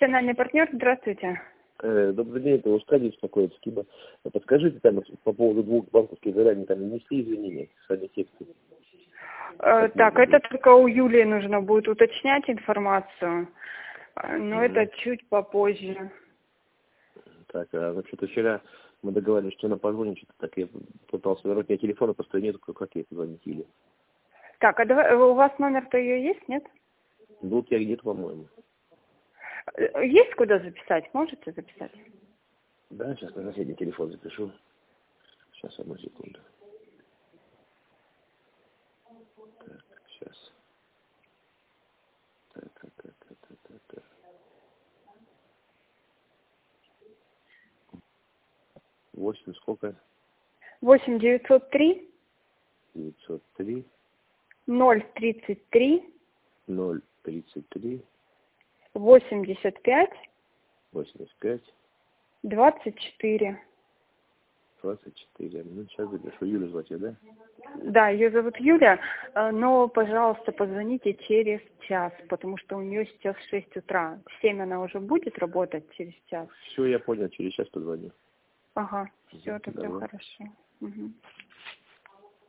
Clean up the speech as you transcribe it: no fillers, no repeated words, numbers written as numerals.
Профессиональный партнер, здравствуйте. Добрый день, это Ускади беспокоит, Скиба. Подскажите там по поводу двух банковских заданий, там внесли извинения, сами тексты. Так, это только у Юлии нужно будет уточнять информацию, но это чуть попозже. Так, а вообще-то вчера мы договорились, что она позвонит, что-то так я пытался вернуть, у меня телефона просто нету, как ей позвонить или. Так, а давай, у вас номер-то ее есть, нет? Ну, я где-то, по-моему. Есть куда записать? Можете записать? Да, сейчас на соседний телефон запишу. Сейчас, одну секунду. Так, сейчас. Так. 8, сколько? 8-903 903 033 033 85 85 24. 24. Ну, сейчас запишу. Юлю звать ее, да? Да, ее зовут Юля, но, пожалуйста, позвоните через час, потому что у нее сейчас 6 утра. В 7 она уже будет работать через час. Все, я понял, через час позвоню. Ага, все, тогда Давай. хорошо. Угу.